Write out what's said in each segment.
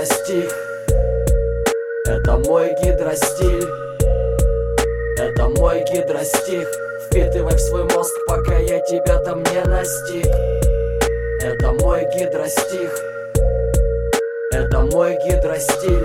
гидростих. Это мой гидростиль. Это мой гидростих. Впитывай в свой мозг, пока я тебя там не настиг. Это мой гидростих. Это мой гидростиль.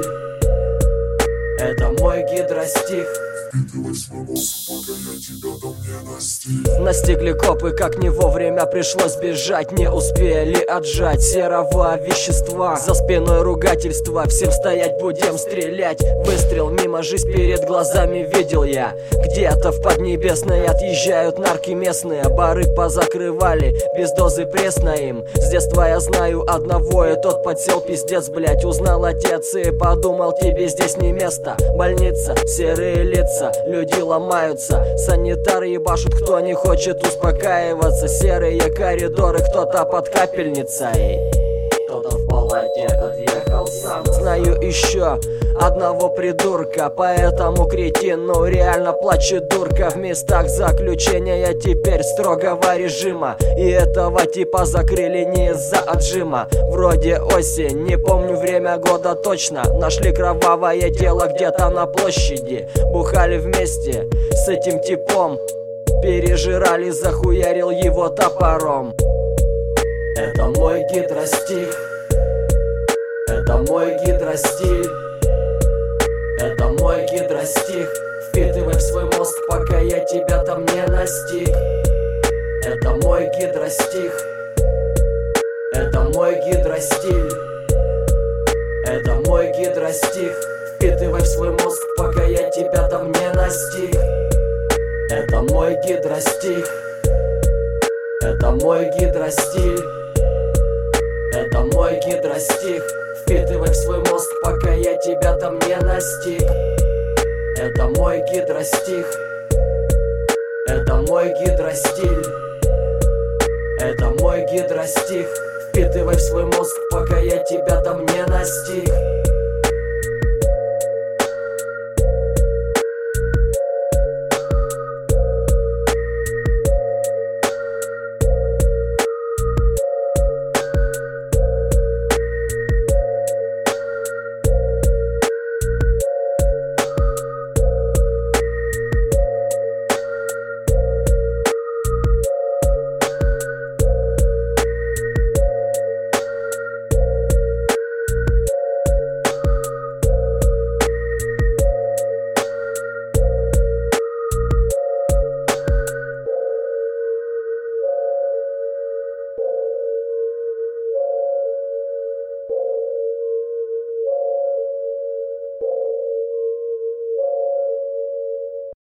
Это мой гидростих. Впитывай свой мозг, пока я тебя там не настиг. Настигли копы, как не вовремя пришлось бежать. Не успели отжать серого вещества. За спиной ругательства, всем стоять, будем стрелять. Выстрел мимо, жизнь перед глазами видел я. Где-то в Поднебесной отъезжают нарки местные. Бары позакрывали, без дозы пресно им. С детства я знаю одного, и тот подсел пиздец, блять. Узнал отец и подумал, тебе здесь не место. Больница, серые лица, люди ломаются. Санитары ебашут, кто не хочет успокаиваться. Серые коридоры, кто-то под капельницей, кто-то в палате отъехал сам. Знаю еще одного придурка, поэтому кретину реально плачет дурка. В местах заключения теперь строгого режима, и этого типа закрыли не из-за отжима. Вроде осень, не помню время года точно. Нашли кровавое тело где-то на площади. Бухали вместе с этим типом, пережирали, захуярил его топором. Это мой гидростих. Это мой гидростиль. Это мой гидростих. Впитывай в свой мозг, пока я тебя там не настиг. Это мой гидростих. Это мой гидростиль. Это мой гидростих. Впитывай в свой мозг, пока я тебя там не настиг. Это мой гидростих. Это мой гидростиль. Это мой гидростих. Впитывай в свой мозг, пока я тебя там не настиг. Это мой гидростих. Это мой гидростиль. Это мой гидростих. Впитывай в свой мозг, пока я тебя там не настиг.